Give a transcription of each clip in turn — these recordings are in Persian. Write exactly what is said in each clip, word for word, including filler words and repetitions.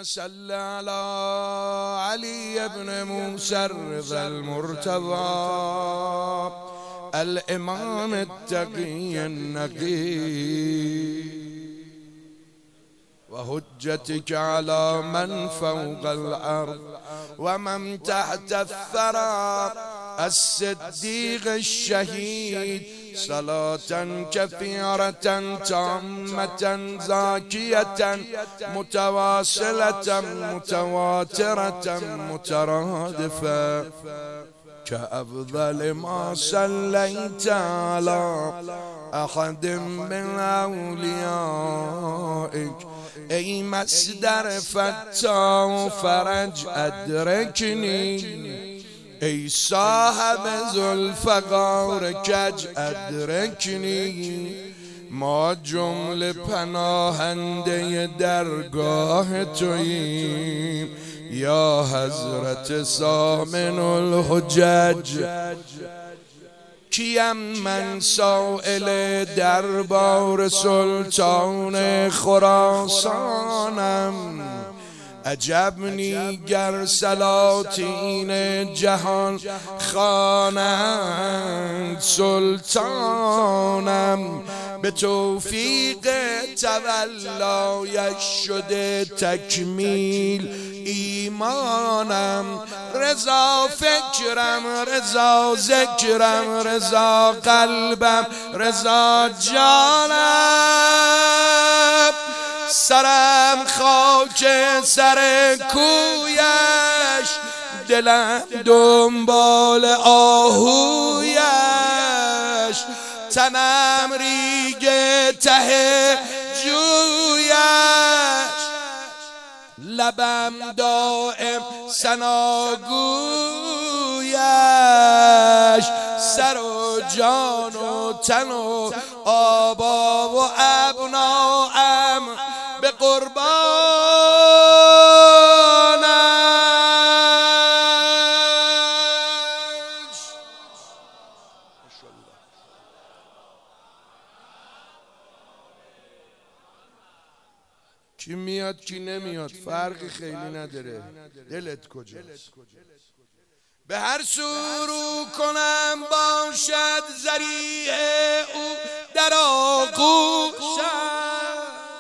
اللهم صل على علي بن موسى الرضا المرتضى الإمام التقي النقي وحجتك على من فوق الأرض ومن تحت الثرى الصديق الشهيد صلاة كثيرة تامة زاكية متواصلة متواترة مترادفة كأفضل ما صليت على أحد من أوليائك ای مصدر فتح و فرج ادرکنی ای صاحب ذوالفقار کج ادرکنی ما جمله پناهنده درگاه توییم یا حضرت سامن الحجج. کیم من سائل دربار سلطان خراسانم عجب نیگر سلاطین جهان خوانند سلطانم به توفیق تولایش شده تکمیل ایمانم رضا فکرم رضا ذکرم رضا قلبم رضا جانم سرم خاک سر کویش دلم دنبال آهویش تنم ریگ ته جویش لبم دائم ثناگویش سر و جان و تن و آبا و ابناام به قربانش. کی میاد کی نمیاد فرقی خیلی نداره، دلت کجاست؟ به هر سو رو کنم باشد ذریع او در آغوشم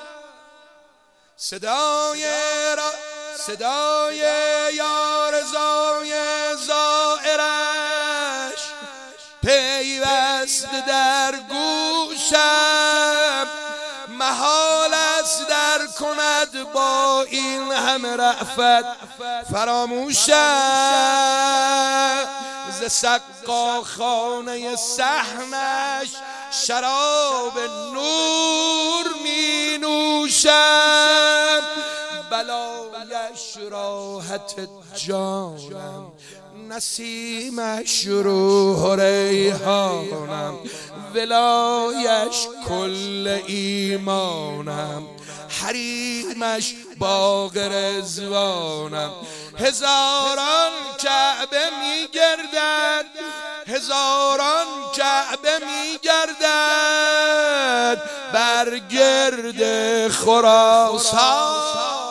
صدای را صدای یا رضای زائرش پیوست در گوشم محال است در کند با این همه رأفت فراموشم ز سقاخانه صحنش شراب نور می نوشم بلایش راحت جانم نسیمش روح ریحانم ولایش کل ایمانم حریمش باغ رضوانم هزاران کعبه می گردد هزاران کعبه می گردد بر گرد خراسانم.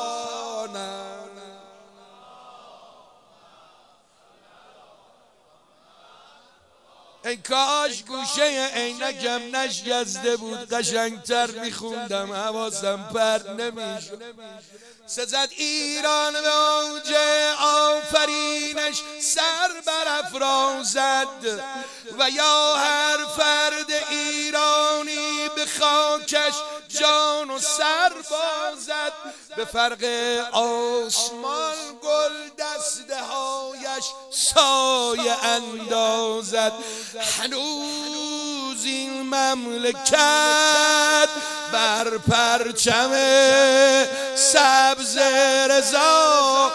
ای کاش گوشه عینکم نشکسته بود قشنگتر میخوندم حواسم پرت نمیشد. سزد ایران به اوج آفرینش سر برافرازد و یا هر فرد ایرانی به خاکش جان و سر بازد به فرق آسمان گل دسته هایش سایه اندازد هنوز این مملکت بر پرچم سبز رضا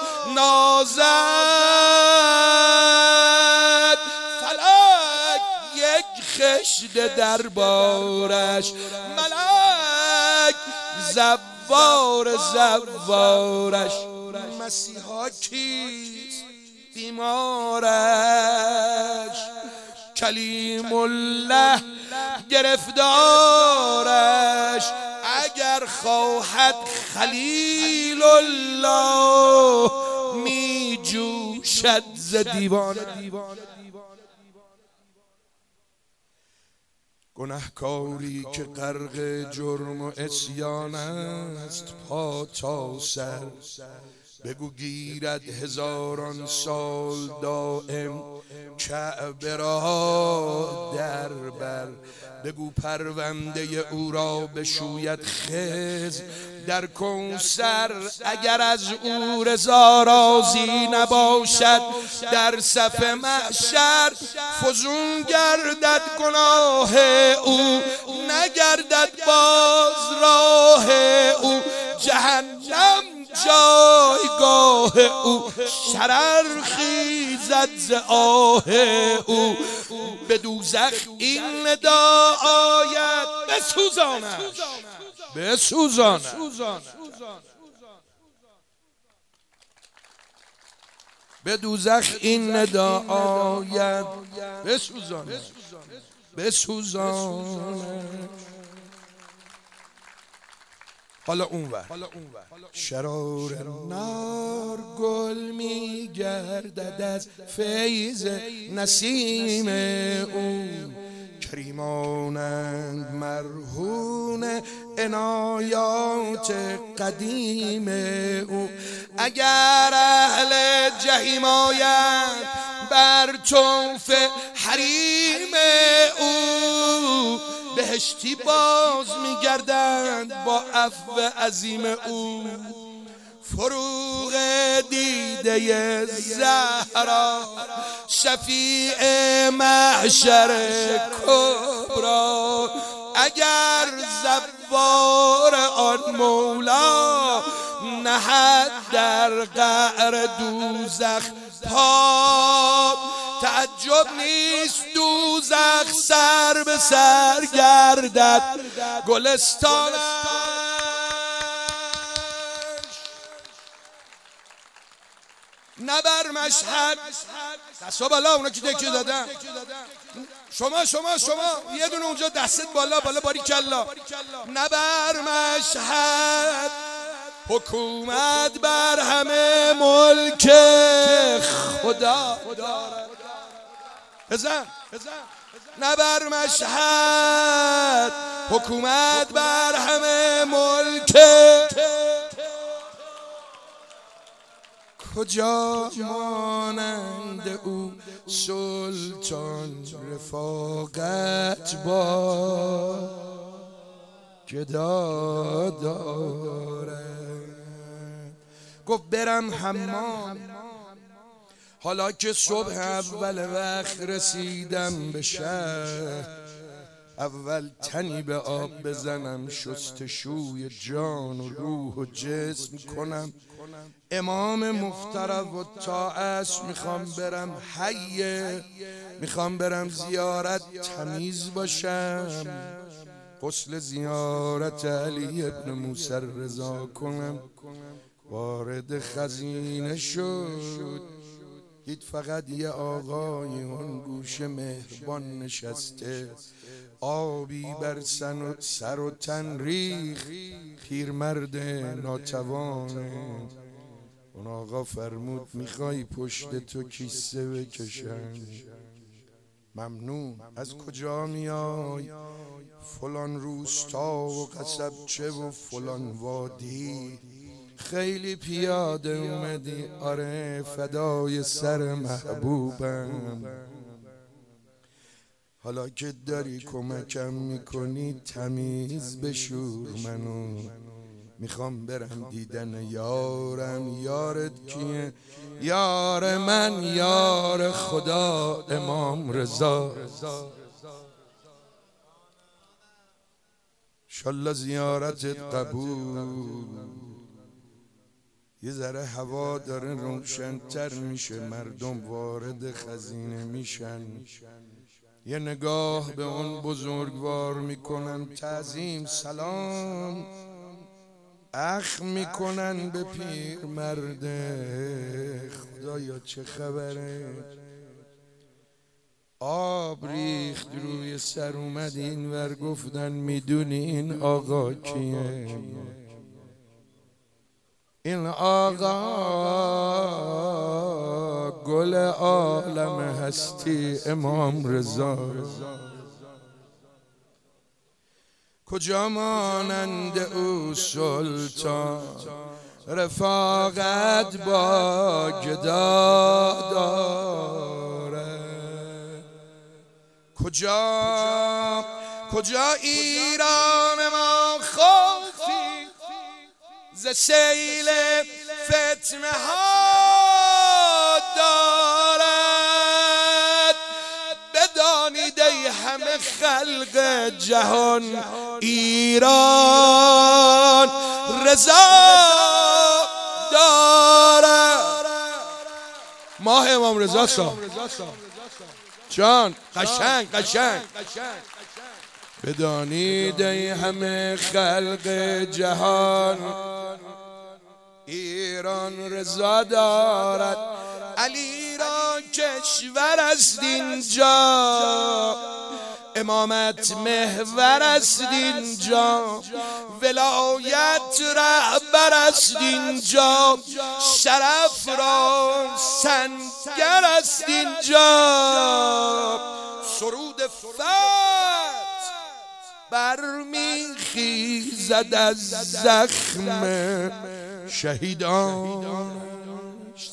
نازد فلک یک خشت دربارش ملک زوار زوارش مسیحا کیست بیمارش کلیم الله گرفتارش اگر خواهد خلیل الله می جوشد ز دیوان. گنهکاری که غرق جرم و عصیان است پا تا سر، بگو گیرد هزاران سال دائم کعبه را در بر. بگو پرونده او را بشوید خضر در کوثر. اگر از او رضا راضی نباشد در صف محشر، فزون گردد گناه او نگردد باز راه او. جهنم جایگاه او شرر خیزد ز آه او. به دوزخ این ندا آید بسوزانش بسوزانش. به دوزخ این ندا آید بسوزانش بسوزانش. حالا اون وقت شرار نار گل می گردد از فیض نسیم او. کریمانند مرهون عنایات قدیم او. اگر اهل جحیم آیند بر طوف حریم او، بهشتی باز میگردند با عفو عظیم او. فروغ دیده زهرا شفیع محشر کبرا، اگر زوار آن مولا نهد در قعر دوزخ پا. تعجب نیست دوزخ سر به سر گردد گلستانش. نه بر مشهد دستا بالا، اونا که تکیه دادن. شما شما شما یه دونه اونجا دستت بالا بالا باریکلا. نه بر مشهد حکومت بر همه ملک خدا دارد. بزن نه بر مشهد حکومت بر همه ملک. کجا مانند او سلطان رفاقت با گدا دارد. گفت برم حمام حالا که صبح اول وقت رسیدم به شهر. اول تنی به آب بزنم شستشوی جان و روح و جسم کنم. امام مفترض و طاعت میخوام برم حیه، میخوام برم زیارت تمیز باشم. غسل زیارت علی ابن موسی رضا کنم. وارد خزینه شد، دید فقط یه آقای اون گوشه مهربان نشسته، آبی بر سر و تن ریخ. پیرمرد ناتوانه. اون آقا فرمود میخوای پشت تو کیسه بکشن؟ ممنون. از کجا میای؟ فلان روستا و قصبچه و فلان وادی. خیلی پیاده اومدی؟ آره فدای سر محبوبم. حالا که داری کمکم میکنی تمیز بشور منو. میخوام برم دیدن یارم. یارت کیه؟ یار من یار خدا امام رضا. انشالله زیارتت قبول. یه ذره هوا داره روشن‌تر میشه، مردم وارد خزینه میشن. یه نگاه به اون بزرگوار میکنن، تعظیم سلام اخ میکنن به پیر مرد. خدایا چه خبره؟ آب ریخت روی سر اومد این ور گفتن میدونی این آقا کیه؟ این آقا گل عالم هستی امام رضا. کجا مانند او سلطان رفاقت با گدا داره؟ کجا کجا ایران ما خوفی ز سیل فتنه ها دارد؟ بدانید ای همه خلق جهان ایران رضا دارد. ماه امام رضا صاحب جان قشنگ قشنگ بدانید ای همه خلق جهان ایران رضا دارد. علی را کشور است اینجا، امامت محور است اینجا، ولایت رهبر است اینجا، شرف را سنگر است اینجا. سرود فتح برمیخیزد از زخم شهیدانش.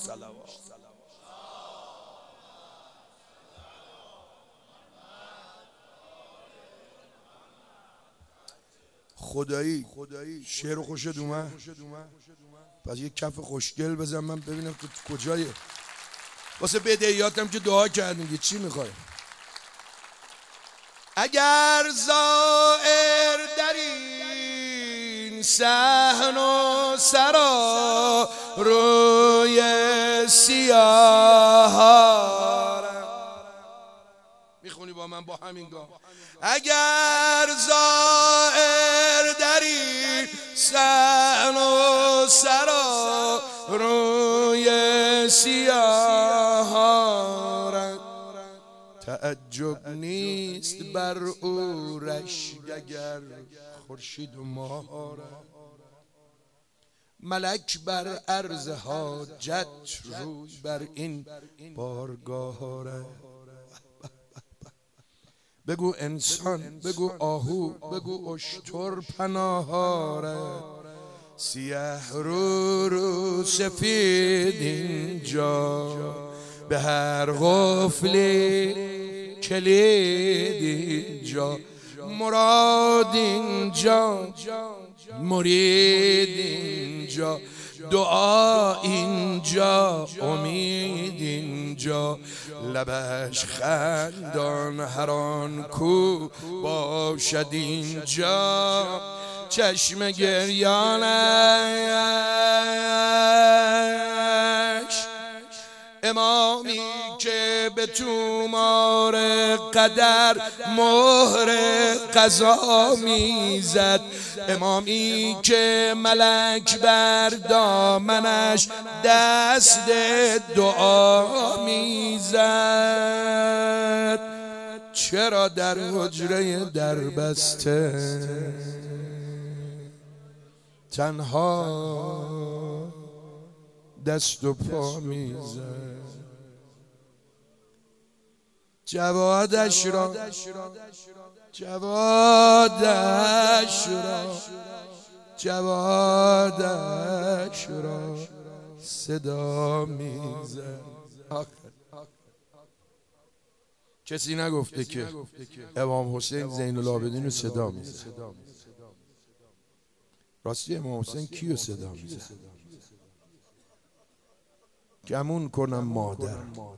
خدایی شعر خوشت اومد؟ پس یک کف خوشگل بزن من ببینم تو کجایی. واسه بدهیاتم که دعا کردیم چی میخوای؟ اگر زائر در این صحن و سرا روی سیاه میخونی با من با همین گام؟ اگر زائر در این صحن و سرا روی سیاه تعجب نیست بر او رشک اگر خورشید و ماه، ملک بر عرض حاجت روی بر این بارگاه. بگو انسان، بگو آهو، بگو اشتر پناهاره، سیه رو رو سفید اینجا، به هر قفلی کلید اینجا، مراد اینجا، مرید اینجا، دعا اینجا، امید اینجا، لبش خندان هر آن کو باشد اینجا، چشم گریانش امامی که به تومار قدر مهر قضا میزد، امامی که ملک بر دامنش دست دعا میزد. چرا در حجره در بسته تنها دست و پا میزد؟ جوادش را جوادش را جوادش را صدا میزد. کسی نگفته که امام حسین زین العابدین رو صدا میزد. راستی امام حسین کیو صدا میزد؟ گمون کنم مادر.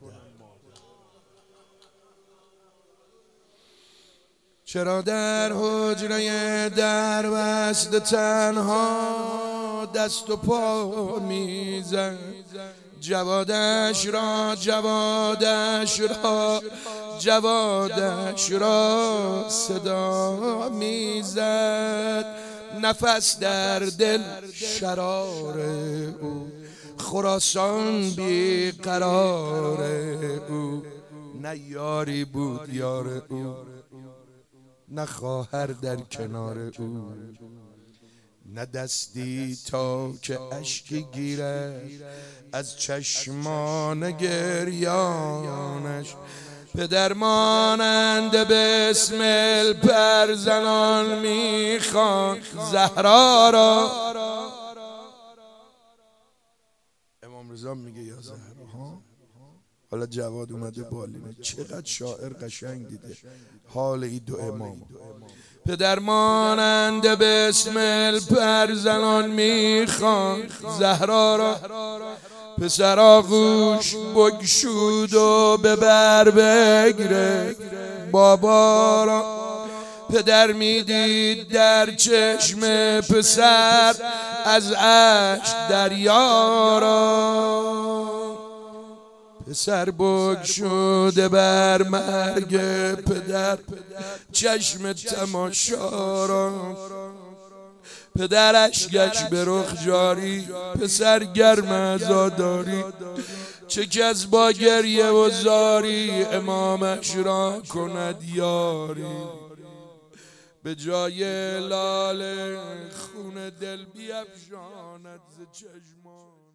چرا در حجره در بسته تنها دست و پا میزد؟ جوادش را جوادش را جوادش را صدا میزد. نفس در دل شرار او، خراسان بی قرار او، نه یاری بود یار او، نه خواهر در کنار او، نه دستی تا که اشکی گیرد از چشمان گریانش. پدر مانند بسمل پر زنان میخوان زهرا را. امام رضا میگه یا زهرا ها. حالا جواد اومده بالینه، چقدر شاعر قشنگ دیده حال این دو امام. پدر مانند بسمل پر زنان میخوان زهرا را، پسر آغوش بگشود و به بر بگیره بابا را. پدر میدید در چشم پسر از اشک دریا را. پسر بگشوده بر مرگ پدر چشم تماشا را. پدر اشکش به رخ جاری، پسر گرم عزاداری. چه کس با گریه و زاری امامش را کند یاری. به جای لاله خون دل بیفشاند ز چشمان.